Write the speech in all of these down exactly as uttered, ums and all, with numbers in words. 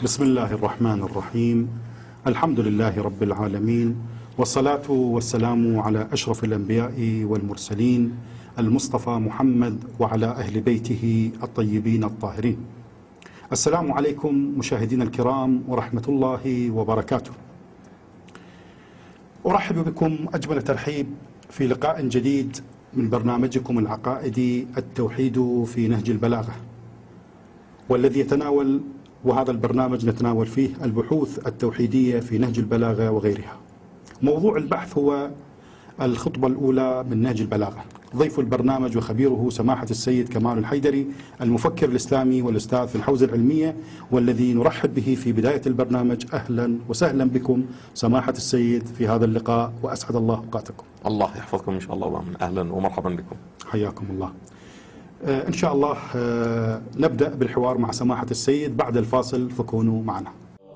بسم الله الرحمن الرحيم. الحمد لله رب العالمين، والصلاة والسلام على أشرف الأنبياء والمرسلين المصطفى محمد وعلى أهل بيته الطيبين الطاهرين. السلام عليكم مشاهدينا الكرام ورحمة الله وبركاته. أرحب بكم أجمل ترحيب في لقاء جديد من برنامجكم العقائدي التوحيد في نهج البلاغة، والذي يتناول وهذا البرنامج نتناول فيه البحوث التوحيدية في نهج البلاغة وغيرها. موضوع البحث هو الخطبة الأولى من نهج البلاغة. ضيف البرنامج وخبيره سماحة السيد كمال الحيدري، المفكر الإسلامي والأستاذ في الحوزة العلمية، والذي نرحب به في بداية البرنامج. أهلا وسهلا بكم سماحة السيد في هذا اللقاء، وأسعد الله أوقاتكم. الله يحفظكم إن شاء الله ومن أهلا ومرحبا بكم. حياكم الله. إن شاء الله نبدأ بالحوار مع سماحة السيد بعد الفاصل، فكونوا معنا.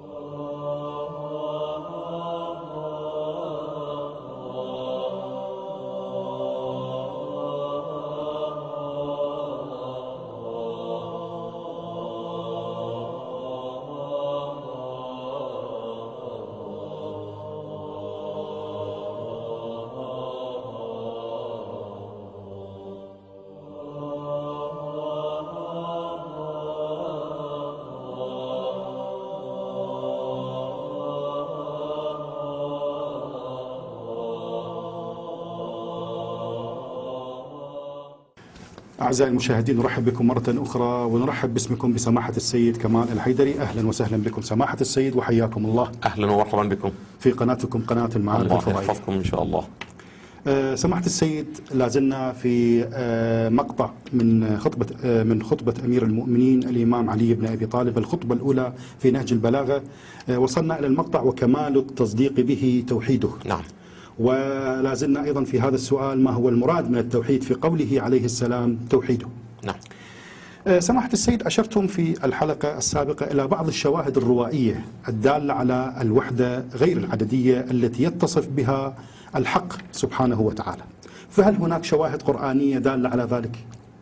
أعزائي المشاهدين، نرحب بكم مرة أخرى، ونرحب باسمكم بسماحة السيد كمال الحيدري. أهلا وسهلا بكم سماحة السيد، وحياكم الله. أهلا ومرحبا بكم في قناتكم قناة المعارف الفضائية. الله يحفظكم إن شاء الله. أه سماحة السيد، لازلنا في أه مقطع من خطبة أه من خطبة أمير المؤمنين الإمام علي بن أبي طالب، الخطبة الأولى في نهج البلاغة. أه وصلنا إلى المقطع: وكمال التصديق به توحيده. نعم. ولا زلنا أيضا في هذا السؤال: ما هو المراد من التوحيد في قوله عليه السلام توحيده؟ نعم. سماحة السيد، أشرتم في الحلقة السابقة إلى بعض الشواهد الروائية الدالة على الوحدة غير العددية التي يتصف بها الحق سبحانه وتعالى، فهل هناك شواهد قرآنية دالة على ذلك؟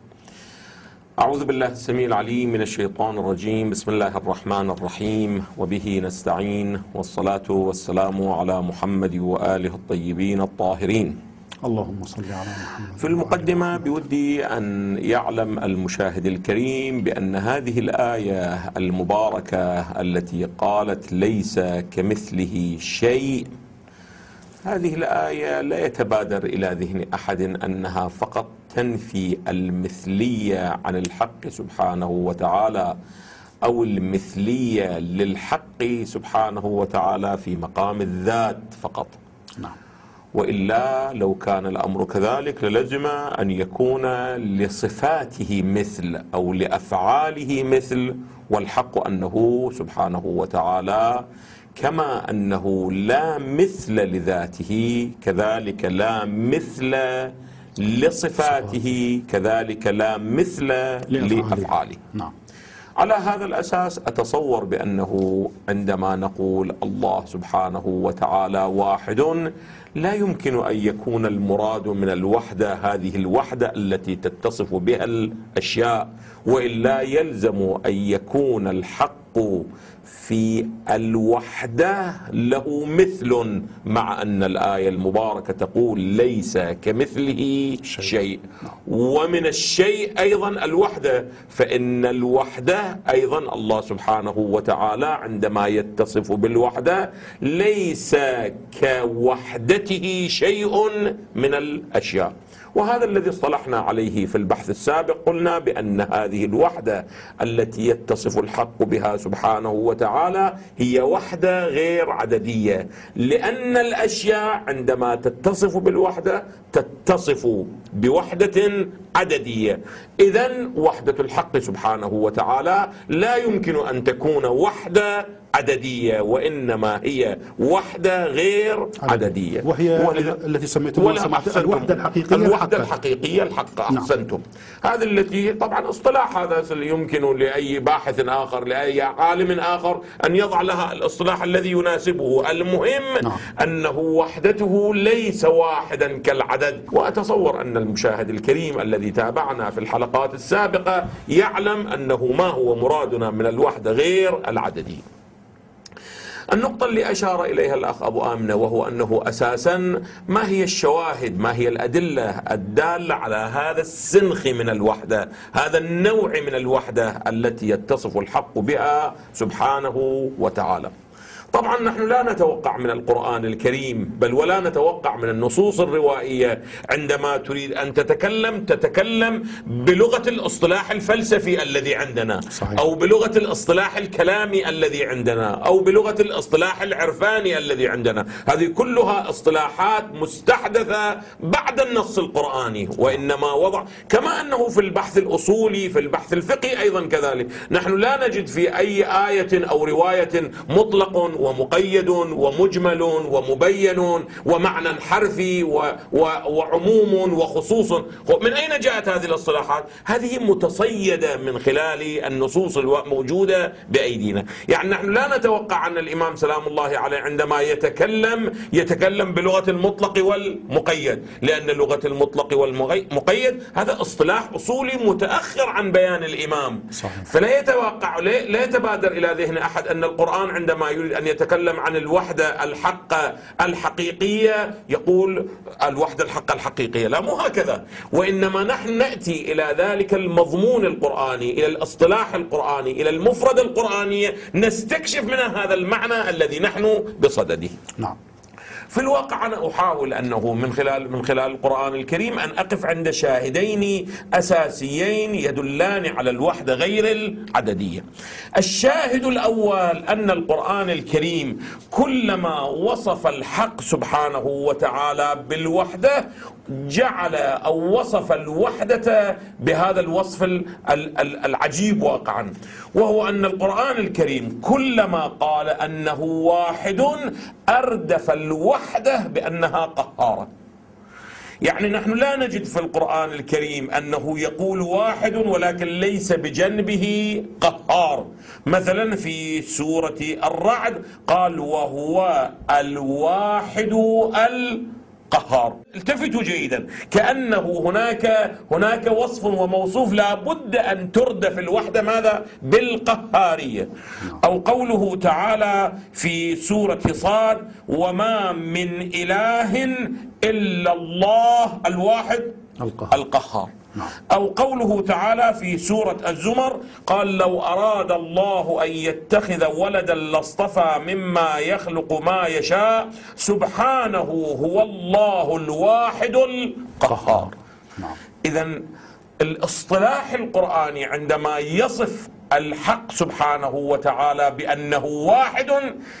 أعوذ بالله السميع العليم من الشيطان الرجيم. بسم الله الرحمن الرحيم، وبه نستعين، والصلاة والسلام على محمد وآله الطيبين الطاهرين. اللهم صل على محمد. في المقدمة بودي أن يعلم المشاهد الكريم بأن هذه الآية المباركة التي قالت ليس كمثله شيء، هذه الآية لا يتبادر إلى ذهن أحد أنها فقط تنفي المثلية عن الحق سبحانه وتعالى، أو المثلية للحق سبحانه وتعالى في مقام الذات فقط. نعم. وإلا لو كان الأمر كذلك للزم أن يكون لصفاته مثل أو لأفعاله مثل، والحق أنه سبحانه وتعالى كما أنه لا مثل لذاته كذلك لا مثل لصفاته كذلك لا مثل لأفعاله. نعم. على هذا الأساس أتصور بأنه عندما نقول الله سبحانه وتعالى واحد، لا يمكن أن يكون المراد من الوحدة هذه الوحدة التي تتصف بها الأشياء، وإلا يلزم أن يكون الحق في الوحدة له مثل، مع أن الآية المباركة تقول ليس كمثله شيء. ومن الشيء أيضا الوحدة، فإن الوحدة أيضا الله سبحانه وتعالى عندما يتصف بالوحدة ليس كوحدته شيء من الأشياء. وهذا الذي اصطلحنا عليه في البحث السابق. قلنا بأن هذه الوحدة التي يتصف الحق بها سبحانه وتعالى هي وحدة غير عددية، لأن الأشياء عندما تتصف بالوحدة تتصف بوحدة عددية. إذن وحدة الحق سبحانه وتعالى لا يمكن أن تكون وحدة عددية، وإنما هي وحدة غير عددية، وهي التي سميتموها الوحدة الحقيقية الوحدة الحقيقية الحق. أحسنتم. نعم. هذه التي طبعا اصطلاح هذا يمكن لأي باحث آخر لأي عالم آخر أن يضع لها الاصطلاح الذي يناسبه. المهم نعم. أنه وحدته ليس واحدا كالعدد. وأتصور أن المشاهد الكريم الذي تابعنا في الحلقات السابقة يعلم أنه ما هو مرادنا من الوحدة غير العددية. النقطة اللي أشار إليها الأخ أبو آمنة، وهو أنه أساسا ما هي الشواهد، ما هي الأدلة الدالة على هذا السنخ من الوحدة، هذا النوع من الوحدة التي يتصف الحق بها سبحانه وتعالى. طبعا نحن لا نتوقع من القرآن الكريم بل ولا نتوقع من النصوص الروائية عندما تريد أن تتكلم تتكلم بلغة الاصطلاح الفلسفي الذي عندنا، صحيح. أو بلغة الاصطلاح الكلامي الذي عندنا، أو بلغة الاصطلاح العرفاني الذي عندنا. هذه كلها اصطلاحات مستحدثة بعد النص القرآني، وإنما وضع كما أنه في البحث الأصولي في البحث الفقهي أيضا كذلك. نحن لا نجد في أي آية أو رواية مطلق ومقيد ومجمل ومبين ومعنى حرفي و و وعموم وخصوص. من أين جاءت هذه الاصطلاحات؟ هذه متصيدة من خلال النصوص الموجودة بأيدينا. يعني نحن لا نتوقع أن الإمام سلام الله عليه عندما يتكلم يتكلم بلغة المطلق والمقيد، لأن لغة المطلق والمقيد هذا اصطلاح أصولي متأخر عن بيان الإمام، صحيح. فلا يتوقع لا يتبادر إلى ذهن أحد أن القرآن عندما يريد أن يتكلم عن الوحدة الحقة الحقيقية يقول الوحدة الحقة الحقيقية، لا، مو هكذا. وإنما نحن نأتي إلى ذلك المضمون القرآني، إلى الاصطلاح القرآني، إلى المفرد القرآني، نستكشف من هذا المعنى الذي نحن بصدده. نعم. في الواقع أنا أحاول أنه من خلال من خلال القرآن الكريم أن أقف عند شاهدين أساسيين يدلان على الوحدة غير العددية. الشاهد الأول أن القرآن الكريم كلما وصف الحق سبحانه وتعالى بالوحدة جعل أو وصف الوحدة بهذا الوصف العجيب واقعا، وهو أن القرآن الكريم كلما قال أنه واحد أردف الوحدة بأنها قهارة. يعني نحن لا نجد في القرآن الكريم أنه يقول واحد ولكن ليس بجنبه قهار. مثلا في سورة الرعد قال وهو الواحد القهار. التفتوا جيدا، كأنه هناك هناك وصف وموصوف لا بد أن تردف الوحدة ماذا؟ بالقهارية. أو قوله تعالى في سورة صاد وما من إله إلا الله الواحد القهار, القهار. أو قوله تعالى في سورة الزمر قال لو أراد الله أن يتخذ ولدا لاصطفى مما يخلق ما يشاء سبحانه هو الله الواحد القهار. إذن الاصطلاح القرآني عندما يصف الحق سبحانه وتعالى بأنه واحد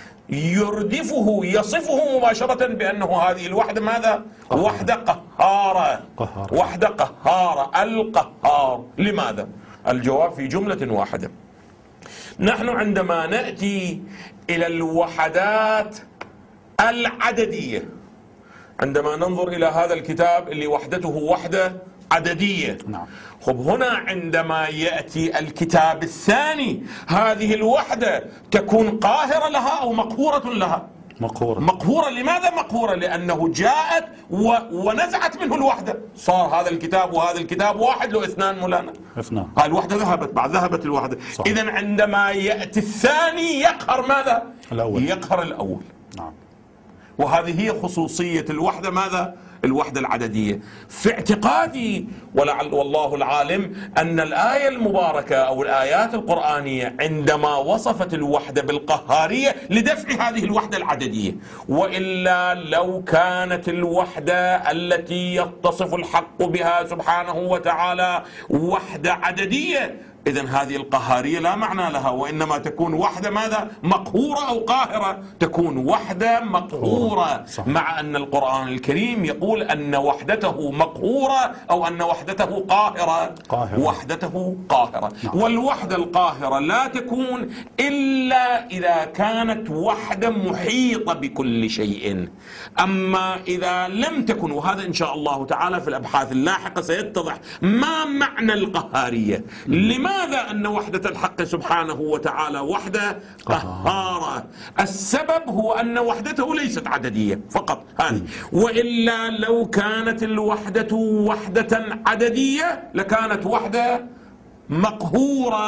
يردفه يصفه مباشرة بأنه هذه الوحدة ماذا؟ قهارة. وحدة قهارة. قهارة. وحدة قهارة القهار. لماذا؟ الجواب في جملة واحدة. نحن عندما نأتي إلى الوحدات العددية، عندما ننظر إلى هذا الكتاب اللي وحدته وحدة عددية، نعم. خب هنا عندما يأتي الكتاب الثاني هذه الوحدة تكون قاهرة لها أو مقهورة لها؟ مقهورة. مقهورة. لماذا مقهورة؟ لأنه جاءت و... ونزعت منه الوحدة، صار هذا الكتاب وهذا الكتاب واحد لو اثنان مولانا اثنان، هاي الوحدة ذهبت، بعد ذهبت الوحدة. إذن عندما يأتي الثاني يقهر ماذا؟ الأول. يقهر الأول. نعم. وهذه هي خصوصية الوحدة ماذا؟ الوحدة العددية. في اعتقادي ولعل والله العالم أن الآية المباركة أو الآيات القرآنية عندما وصفت الوحدة بالقهارية لدفع هذه الوحدة العددية، وإلا لو كانت الوحدة التي يتصف الحق بها سبحانه وتعالى وحدة عددية إذن هذه القهارية لا معنى لها، وإنما تكون وحدة ماذا؟ مقهورة أو قاهرة، تكون وحدة مقهورة. مع أن القرآن الكريم يقول أن وحدته مقهورة أو أن وحدته قاهرة. قاهرة. وحدته قاهرة. نعم. والوحدة القاهرة لا تكون إلا إذا كانت وحدة محيطة بكل شيء. أما إذا لم تكن، وهذا إن شاء الله تعالى في الأبحاث اللاحقة سيتضح ما معنى القهارية. لماذا أن وحدة الحق سبحانه وتعالى وحدة قهارة؟ السبب هو أن وحدته ليست عددية فقط هذه، وإلا لو كانت الوحدة وحدة عددية لكانت وحدة مقهورة.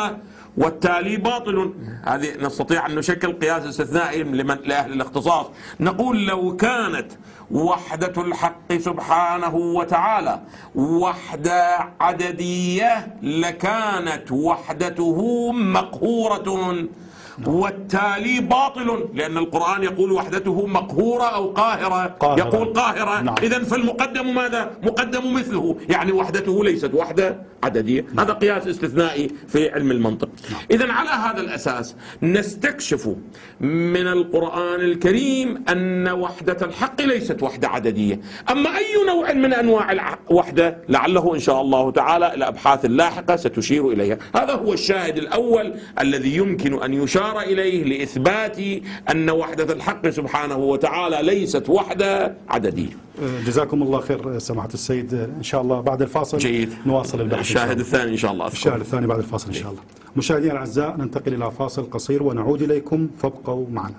والتالي باطل. هذه نستطيع أن نشكل قياس استثنائي لمن لأهل الاختصاص، نقول لو كانت وحدة الحق سبحانه وتعالى وحدة عددية لكانت وحدته مقهورة، والتالي باطل، لأن القرآن يقول وحدته مقهورة أو قاهرة, قاهرة. يقول قاهرة. نعم. إذن فالمقدم ماذا؟ مقدم مثله، يعني وحدته ليست وحدة عددية. نعم. هذا قياس استثنائي في علم المنطق. نعم. إذن على هذا الأساس نستكشف من القرآن الكريم أن وحدة الحق ليست وحدة عددية. أما أي نوع من أنواع الوحدة لعله إن شاء الله تعالى الأبحاث اللاحقة ستشير إليها. هذا هو الشاهد الأول الذي يمكن أن يشار إليه لإثبات أن وحدة الحق سبحانه وتعالى ليست وحدة عددية. جزاكم الله خير سماحة السيد. إن شاء الله بعد الفاصل جيد. نواصل البحث. الشاهد الثاني إن شاء الله. الشاهد الثاني بعد الفاصل إن شاء الله. مشاهدينا الأعزاء ننتقل إلى فاصل قصير ونعود إليكم، فابقوا معنا.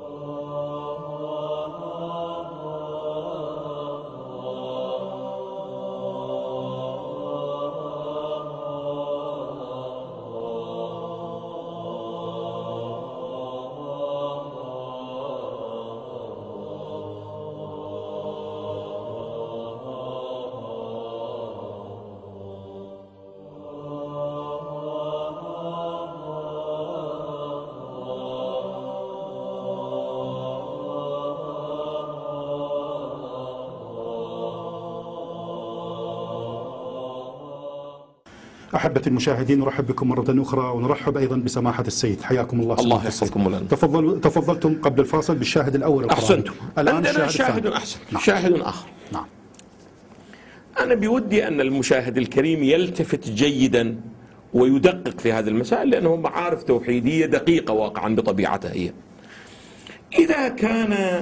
أحبتي المشاهدين، نرحب بكم مرة أخرى ونرحب أيضا بسماحة السيد. حياكم الله. الله يحفظكم ولنا. تفضل تفضلتم قبل الفاصل بالشاهد الأول القرآن. أحسنتم. الآن عندنا شاهد أحسن. نعم. شاهد آخر. نعم. أنا بودي أن المشاهد الكريم يلتفت جيدا ويدقق في هذه المسائل، لأنه معارف توحيدية دقيقة واقعا بطبيعتها هي. إذا كان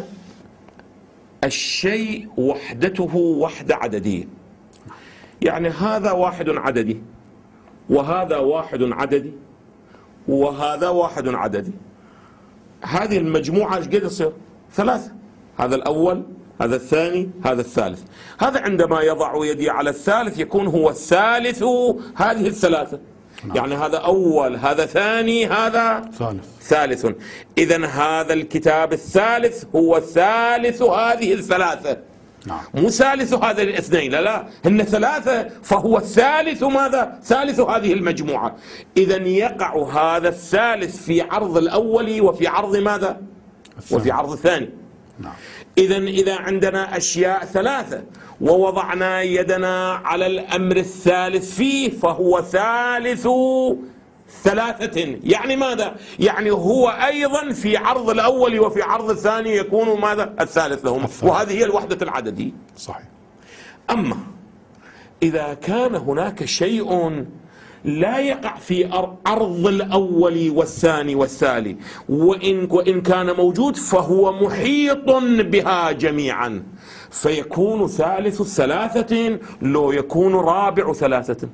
الشيء وحدته وحدة عددية، يعني هذا واحد عددي وهذا واحد عددي وهذا واحد عددي، هذه المجموعة ايش قد تصير؟ ثلاثة. هذا الأول، هذا الثاني، هذا الثالث. هذا عندما يضع يدي على الثالث يكون هو الثالث هذه الثلاثة. نعم. يعني هذا أول، هذا ثاني، هذا ثالث. ثالث. إذن هذا الكتاب الثالث هو ثالث هذه الثلاثة. نعم. مو ثالث هذا الاثنين، لا لا، هن ثلاثة، فهو الثالث ماذا؟ ثالث هذه المجموعة. إذن يقع هذا الثالث في عرض الأول وفي عرض ماذا؟ الثاني. وفي عرض الثاني. نعم. إذن إذا عندنا أشياء ثلاثة ووضعنا يدنا على الأمر الثالث فيه فهو ثالث ثلاثة، يعني ماذا؟ يعني هو أيضا في عرض الأول وفي عرض الثاني يكون ماذا؟ الثالث لهم. الثالث. وهذه هي الوحدة العددية. صحيح. أما إذا كان هناك شيء لا يقع في عرض الأول والثاني والثالث، وإن, وإن كان موجود فهو محيط بها جميعا، فيكون ثالث الثلاثة لو يكون رابع ثلاثة.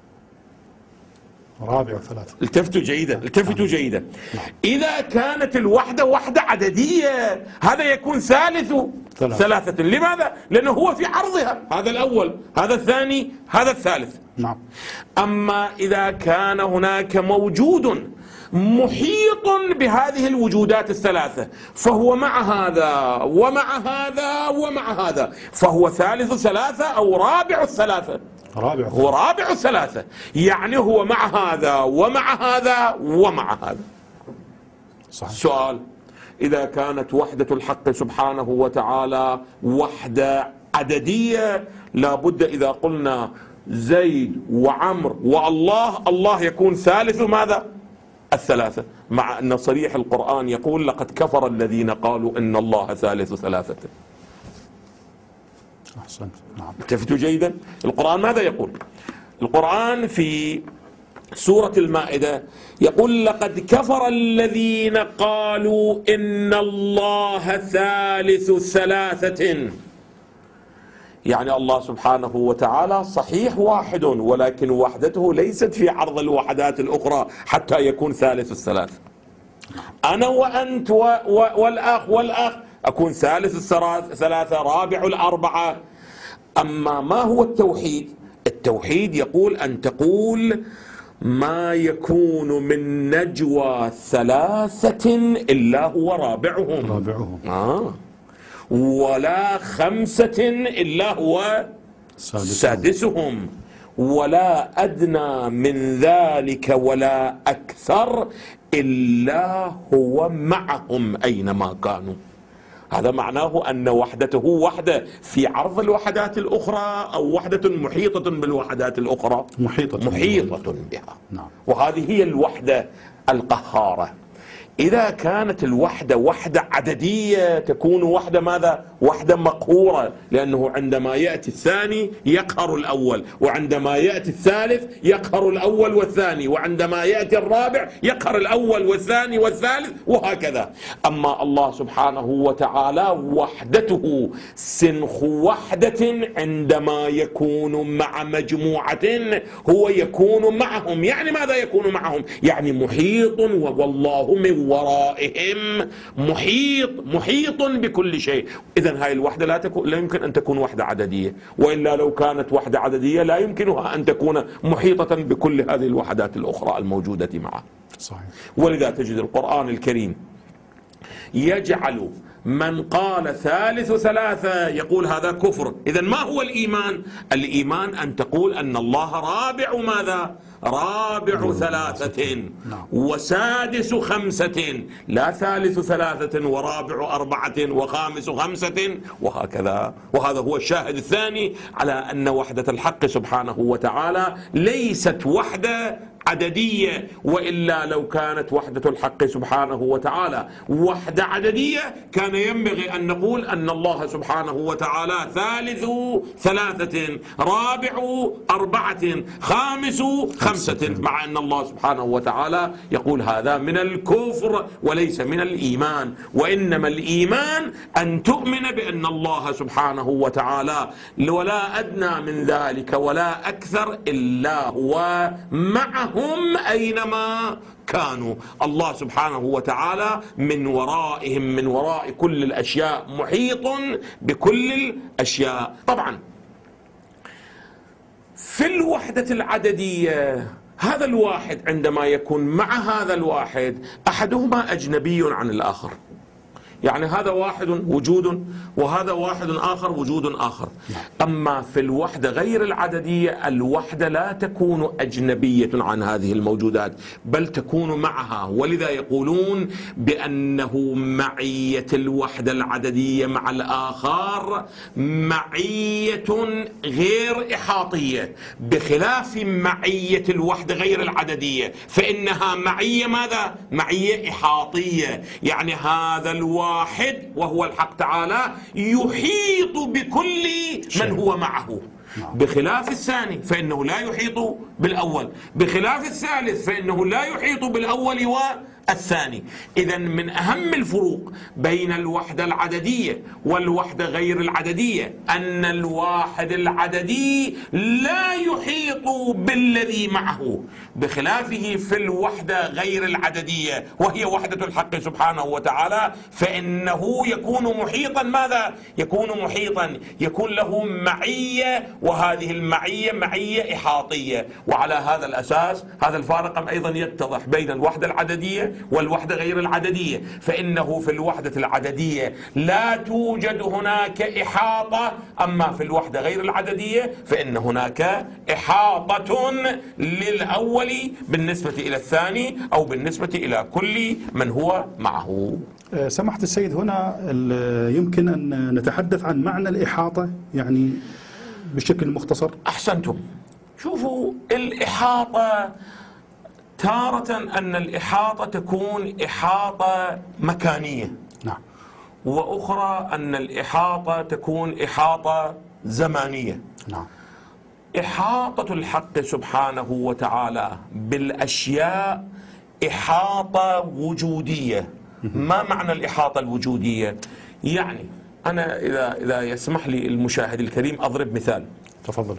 رابع ثلاثة. التفتوا جيدا، التفتوا جيدا. إذا كانت الوحدة وحدة عددية هذا يكون ثالث ثلاثة. ثلاثة. لماذا؟ لأنه هو في عرضها، هذا الأول، هذا الثاني، هذا الثالث. نعم. أما إذا كان هناك موجود محيط بهذه الوجودات الثلاثة فهو مع هذا ومع هذا ومع هذا، فهو ثالث ثلاثة أو رابع الثلاثة. رابع. هو رابع الثلاثة، يعني هو مع هذا ومع هذا ومع هذا. صحيح. سؤال: إذا كانت وحدة الحق سبحانه وتعالى وحدة عددية لابد إذا قلنا زيد وعمر والله، الله يكون ثالث ماذا؟ الثلاثة، مع أن صريح القرآن يقول لقد كفر الذين قالوا إن الله ثالث ثلاثة. أحسنت. نعم. التفتوا جيدا. القرآن ماذا يقول؟ القرآن في سورة المائدة يقول لقد كفر الذين قالوا إن الله ثالث ثلاثة، يعني الله سبحانه وتعالى صحيح واحد ولكن وحدته ليست في عرض الوحدات الأخرى حتى يكون ثالث الثلاثة. أنا وأنت والأخ والأخ أكون ثالث الثلاثة، رابع الأربعة. أما ما هو التوحيد؟ التوحيد يقول أن تقول ما يكون من نجوى ثلاثة إلا هو رابعهم رابعهم آه. ولا خمسة إلا هو سادسهم, سادسهم ولا أدنى من ذلك ولا أكثر إلا هو معهم أينما كانوا. هذا معناه أن وحدته وحدة في عرض الوحدات الأخرى أو وحدة محيطة بالوحدات الأخرى محيطة, محيطة بها. نعم. وهذه هي الوحدة القهارة. إذا كانت الوحدة وحدة عددية تكون وحدة ماذا؟ وحدة مقهورة، لأنه عندما يأتي الثاني يقهر الأول، وعندما يأتي الثالث يقهر الأول والثاني، وعندما يأتي الرابع يقهر الأول والثاني والثالث، وهكذا. أما الله سبحانه وتعالى وحدته سنخ وحدة عندما يكون مع مجموعة هو يكون معهم. يعني ماذا يكون معهم؟ يعني محيط، والله من ورائهم محيط محيط بكل شيء. إذن هاي الوحدة لا تكون لا يمكن أن تكون وحدة عددية، وإلا لو كانت وحدة عددية لا يمكنها أن تكون محيطة بكل هذه الوحدات الأخرى الموجودة معها. صحيح. ولذا تجد القرآن الكريم يجعل من قال ثالث ثلاثة يقول هذا كفر. إذن ما هو الإيمان؟ الإيمان أن تقول أن الله رابع ماذا؟ رابع ثلاثة وسادس خمسة، لا ثالث ثلاثة ورابع أربعة وخامس خمسة، وهكذا. وهذا هو الشاهد الثاني على أن وحدة الحق سبحانه وتعالى ليست وحدة عددية، وإلا لو كانت وحدة الحق سبحانه وتعالى وحدة عددية كان ينبغي أن نقول أن الله سبحانه وتعالى ثالث ثلاثة رابع أربعة خامس خمسة، مع أن الله سبحانه وتعالى يقول هذا من الكفر وليس من الإيمان. وإنما الإيمان أن تؤمن بأن الله سبحانه وتعالى ولا أدنى من ذلك ولا أكثر إلا هو معه هم أينما كانوا. الله سبحانه وتعالى من ورائهم من وراء كل الأشياء محيط بكل الأشياء. طبعا في الوحدة العددية هذا الواحد عندما يكون مع هذا الواحد أحدهما أجنبي عن الآخر، يعني هذا واحد وجود وهذا واحد آخر وجود آخر. أما في الوحدة غير العددية الوحدة لا تكون أجنبية عن هذه الموجودات بل تكون معها. ولذا يقولون بأنه معية الوحدة العددية مع الآخر معية غير إحاطية، بخلاف معية الوحدة غير العددية فإنها معية ماذا؟ معية إحاطية. يعني هذا الواحد واحد وهو الحق تعالى يحيط بكل من هو معه، بخلاف الثاني فإنه لا يحيط بالأول، بخلاف الثالث فإنه لا يحيط بالأول والثاني. إذن من أهم الفروق بين الوحدة العددية والوحدة غير العددية أن الواحد العددي لا يحيط بالذي معه، بخلافه في الوحدة غير العددية وهي وحدة الحق سبحانه وتعالى فإنه يكون محيطا. ماذا؟ يكون محيطا، يكون له معية، وهذه المعية معية إحاطية. وعلى هذا الأساس هذا الفارق أيضا يتضح بين الوحدة العددية والوحدة غير العددية، فإنه في الوحدة العددية لا توجد هناك إحاطة، أما في الوحدة غير العددية فإن هناك إحاطة للأول بالنسبة إلى الثاني أو بالنسبة إلى كل من هو معه. سماحة السيد، هنا يمكن أن نتحدث عن معنى الإحاطة يعني بشكل مختصر. أحسنتم. شوفوا الإحاطة تارة أن الإحاطة تكون إحاطة مكانية، نعم، وأخرى أن الإحاطة تكون إحاطة زمانية. نعم. إحاطة الحق سبحانه وتعالى بالأشياء إحاطة وجودية. ما معنى الإحاطة الوجودية؟ يعني أنا إذا إذا يسمح لي المشاهد الكريم أضرب مثال. تفضل.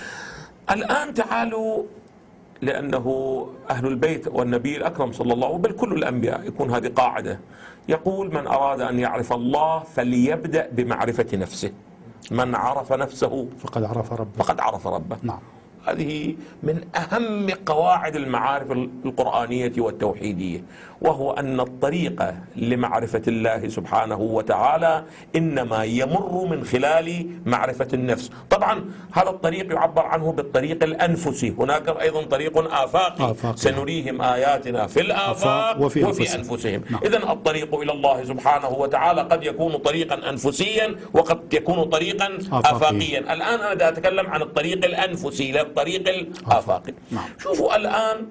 الآن تعالوا، لأنه أهل البيت والنبي الأكرم صلى الله عليه وسلم بل كل الأنبياء يكون هذه قاعدة، يقول من أراد أن يعرف الله فليبدأ بمعرفة نفسه، من عرف نفسه فقد عرف ربه فقد عرف ربه. نعم. هذه من أهم قواعد المعارف القرآنية والتوحيدية، وهو أن الطريق لمعرفة الله سبحانه وتعالى إنما يمر من خلال معرفة النفس. طبعا هذا الطريق يعبر عنه بالطريق الأنفسي، هناك أيضا طريق آفاقي, آفاقي. سنريهم آياتنا في الآفاق وفي, وفي أنفسهم, أنفسهم. نعم. إذن الطريق إلى الله سبحانه وتعالى قد يكون طريقا أنفسيا وقد يكون طريقا آفاقي. آفاقيا. الآن أنا أتكلم عن الطريق الأنفسي لا الطريق الآفاقي. نعم. شوفوا الآن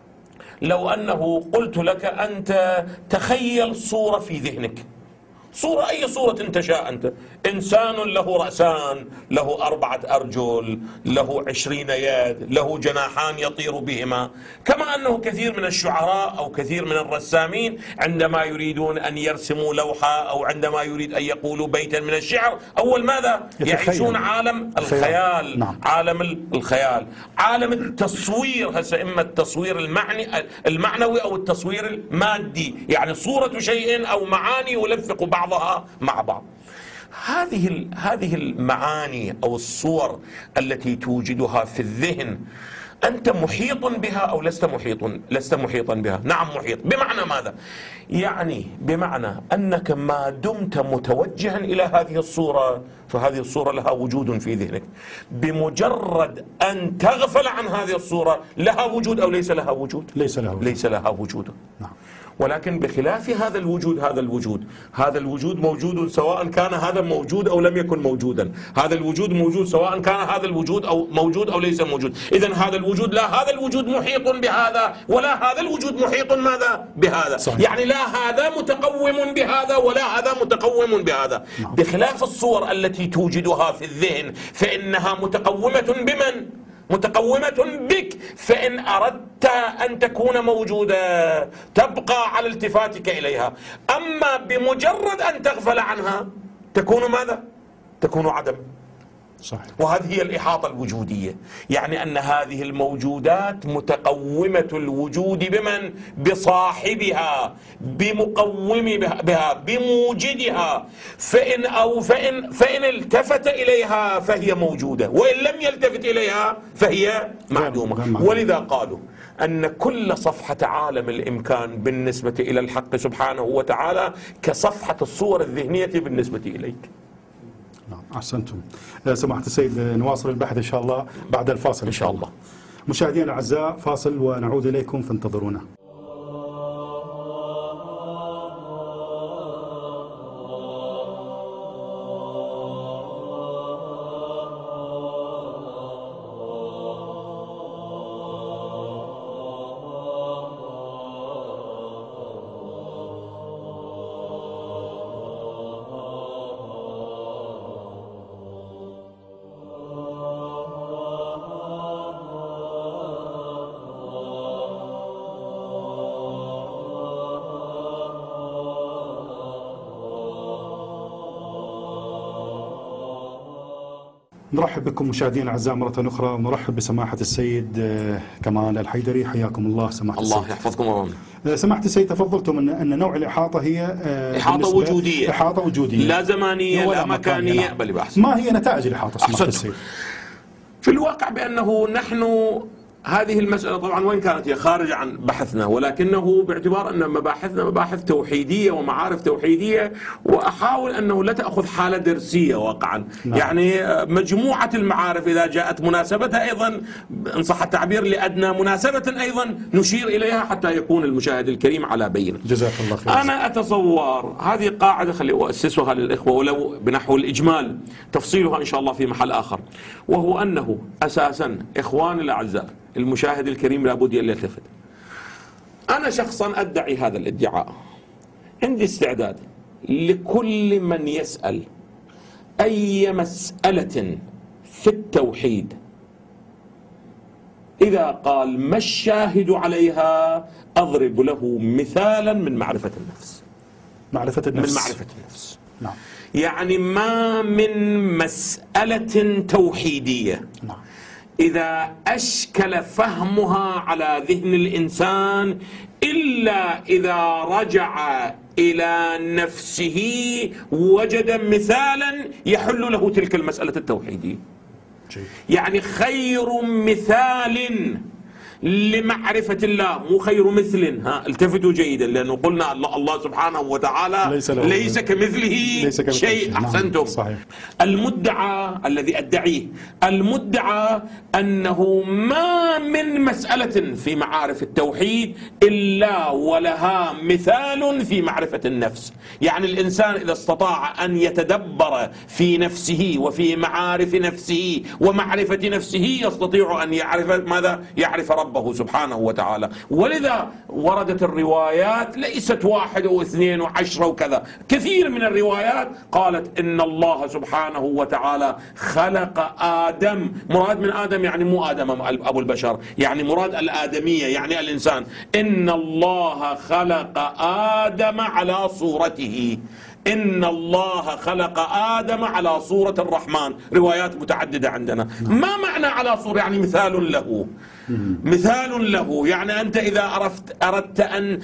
لو أنه قلت لك أنت تخيل صورة في ذهنك، صورة أي صورة أنت شاء، أنت إنسان له رأسان، له أربعة أرجل، له عشرين يد، له جناحان يطير بهما، كما أنه كثير من الشعراء أو كثير من الرسامين عندما يريدون أن يرسموا لوحة أو عندما يريد أن يقولوا بيتا من الشعر أول ماذا؟ يعيشون عالم الخيال. نعم. عالم الخيال، عالم التصوير، هسه إما التصوير المعني المعنوي أو التصوير المادي، يعني صورة شيء أو معاني يلفق بعضها مع بعض. هذه هذه المعاني أو الصور التي توجدها في الذهن أنت محيط بها أو لست محيط لست محيطا بها؟ نعم محيط. بمعنى ماذا؟ يعني بمعنى أنك ما دمت متوجها إلى هذه الصورة فهذه الصورة لها وجود في ذهنك. بمجرد أن تغفل عن هذه الصورة لها وجود أو ليس لها وجود؟ ليس لها وجود. ليس لها وجود. نعم. ولكن بخلاف هذا الوجود هذا الوجود هذا الوجود موجود سواء كان هذا موجود أو لم يكن موجودا، هذا الوجود موجود سواء كان هذا الوجود أو موجود أو ليس موجود. إذن هذا الوجود لا هذا الوجود محيط بهذا ولا هذا الوجود محيط ماذا بهذا. صحيح. يعني لا هذا متقوم بهذا ولا هذا متقوم بهذا. نعم. بخلاف الصور التي توجدها في الذهن فإنها متقومة بمن؟ متقومة بك، فإن أردت أن تكون موجودة تبقى على التفاتك إليها، أما بمجرد أن تغفل عنها تكون ماذا؟ تكون عدم. صحيح. وهذه هي الإحاطة الوجودية، يعني أن هذه الموجودات متقومة الوجود بمن؟ بصاحبها، بمقوم بها، بموجدها. فإن أو فإن فإن التفت إليها فهي موجودة، وإن لم يلتفت إليها فهي معدومة. ولذا قالوا أن كل صفحة عالم الإمكان بالنسبة إلى الحق سبحانه وتعالى كصفحة الصور الذهنية بالنسبة إليك. نعم أحسنتم. سماحة السيد نواصل البحث إن شاء الله بعد الفاصل إن شاء الله. مشاهدينا الأعزاء فاصل ونعود إليكم فانتظرونا. نرحب بكم مشاهدينا الاعزاء مره اخرى، ونرحب بسماحه السيد كمال الحيدري. حياكم الله سماحه الله السيد. الله يحفظكم ويرحمكم. سماحه السيد تفضلتم ان ان نوع الاحاطه هي احاطه وجوديه، احاطه وجوديه لا زمانيه لا مكانيه، بل بحث. ما هي نتائج الاحاطه سماحه السيد؟ في الواقع بانه نحن هذه المسألة طبعا وين كانت هي خارج عن بحثنا، ولكنه باعتبار أن مباحثنا مباحث توحيدية ومعارف توحيدية، وأحاول أنه لا تأخذ حالة درسية واقعا. نعم. يعني مجموعة المعارف إذا جاءت مناسبتها أيضا إن صح التعبير لأدنى مناسبة أيضا نشير إليها حتى يكون المشاهد الكريم على بينة. جزاك الله خير. أنا أتصور هذه قاعدة خلي أؤسسها للإخوة ولو بنحو الإجمال، تفصيلها إن شاء الله في محل آخر، وهو أنه أساسا إخواني الأعزاء المشاهد الكريم لابد أن يلتفت. أنا شخصا أدعي هذا الادعاء، عندي استعداد لكل من يسأل أي مسألة في التوحيد إذا قال ما الشاهد عليها أضرب له مثالا من معرفة النفس. معرفة النفس من معرفة النفس. نعم. يعني ما من مسألة توحيدية نعم إذا أشكل فهمها على ذهن الإنسان إلا إذا رجع إلى نفسه وجد مثالا يحل له تلك المسألة التوحيدية. يعني خير مثال لمعرفة الله، مو خير مثل. ها التفتوا جيدا، لأنه قلنا الله سبحانه وتعالى ليس, ليس كمثله ليس شيء. أحسنتم. صحيح. المدعى الذي أدعيه، المدعى أنه ما من مسألة في معارف التوحيد إلا ولها مثال في معرفة النفس. يعني الإنسان إذا استطاع أن يتدبر في نفسه وفي معارف نفسه ومعرفة نفسه يستطيع أن يعرف ماذا؟ يعرف ربه سبحانه وتعالى. ولذا وردت الروايات ليست واحد واثنين وعشرة وكذا، كثير من الروايات قالت إن الله سبحانه وتعالى خلق آدم. مراد من آدم يعني مو آدم أبو البشر، يعني مراد الآدمية، يعني الإنسان. إن الله خلق آدم على صورته، إن الله خلق آدم على صورة الرحمن. روايات متعددة عندنا. ما معنى على صورة؟ يعني مثال له، مثال له. يعني أنت إذا أردت, أردت أن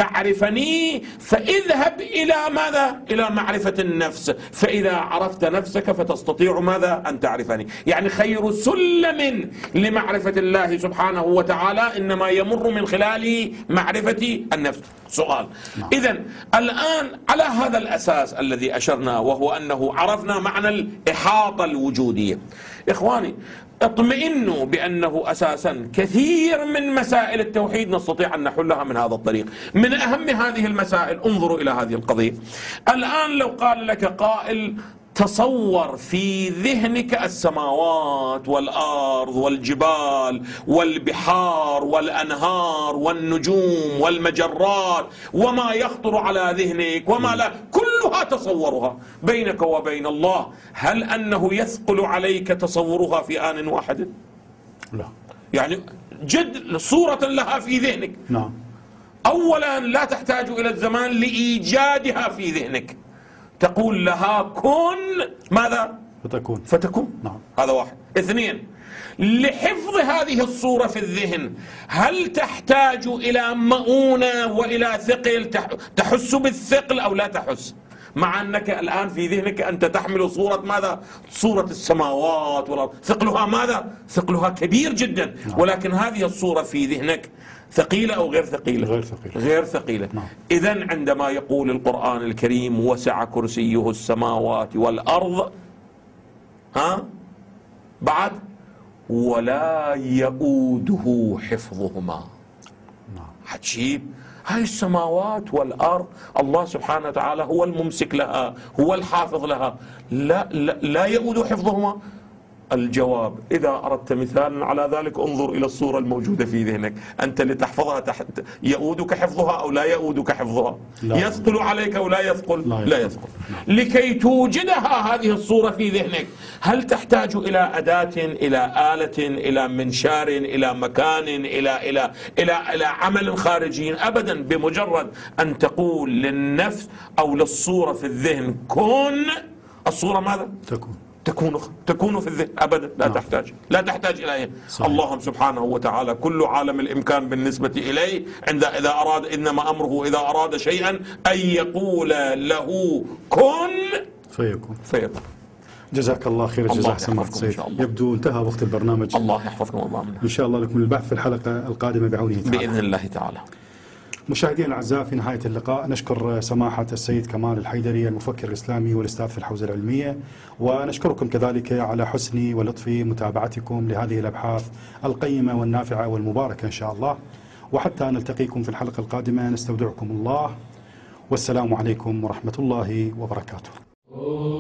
تعرفني فاذهب إلى ماذا؟ إلى معرفة النفس، فإذا عرفت نفسك فتستطيع ماذا؟ أن تعرفني. يعني خير سلم لمعرفة الله سبحانه وتعالى إنما يمر من خلال معرفة النفس. سؤال. إذن الآن على هذا الأساس الذي أشرنا، وهو أنه عرفنا معنى الإحاطة الوجودية، إخواني اطمئنوا بأنه أساسا كثير من مسائل التوحيد نستطيع أن نحلها من هذا الطريق. من أهم هذه المسائل، انظروا إلى هذه القضية. الآن لو قال لك قائل تصور في ذهنك السماوات والأرض والجبال والبحار والأنهار والنجوم والمجرات وما يخطر على ذهنك وما لا، كلها تصورها بينك وبين الله، هل أنه يثقل عليك تصورها في آن واحد؟ لا. يعني جد صورة لها في ذهنك. نعم. أولا لا تحتاج إلى الزمان لإيجادها في ذهنك، تقول لها كن ماذا؟ فتكون. فتكون. نعم. هذا واحد. اثنين، لحفظ هذه الصورة في الذهن هل تحتاج إلى مؤونة وإلى ثقل تحس بالثقل أو لا تحس؟ مع أنك الآن في ذهنك أنت تحمل صورة ماذا؟ صورة السماوات والأرض، ثقلها ماذا؟ ثقلها كبير جدا. نعم. ولكن هذه الصورة في ذهنك ثقيلة أو غير ثقيلة؟ غير ثقيلة. غير ثقيلة. نعم. إذن عندما يقول القرآن الكريم وسع كرسيه السماوات والأرض، ها بعد ولا يؤوده حفظهما. نعم. عجيب. هاي السماوات والأرض الله سبحانه وتعالى هو الممسك لها، هو الحافظ لها، لا, لا, لا يؤود حفظهما. الجواب إذا أردت مثالا على ذلك انظر إلى الصورة الموجودة في ذهنك. أنت لتحفظها تحت يؤودك حفظها أو لا يؤودك حفظها؟ يثقل عليك أو لا يثقل؟ لا, لا يثقل. لكي توجدها هذه الصورة في ذهنك هل تحتاج إلى أداة، إلى آلة، إلى منشار، إلى مكان، إلى إلى إلى إلى عمل خارجي؟ أبدا. بمجرد أن تقول للنفس أو للصورة في الذهن كن، الصورة ماذا؟ تكون. تكون تكون في الذهن أبدا. لا نعم. تحتاج لا تحتاج إلى الله سبحانه وتعالى كل عالم الإمكان بالنسبة إليه. عند إذا أراد إنما أمره إذا أراد شيئا أن يقول له كن فيكون. فيكون. جزاك الله خير جزاك سماحة السيد. يبدو انتهى وقت البرنامج. الله يحفظكم ويضامننا. إن شاء الله لكم البحث في الحلقة القادمة بعونه تعالى. بإذن الله تعالى. مشاهدينا الأعزاء، في نهاية اللقاء نشكر سماحة السيد كمال الحيدري المفكر الإسلامي والأستاذ في الحوزة العلمية، ونشكركم كذلك على حسن ولطف متابعتكم لهذه الأبحاث القيمة والنافعة والمباركة إن شاء الله. وحتى نلتقيكم في الحلقة القادمة نستودعكم الله، والسلام عليكم ورحمة الله وبركاته.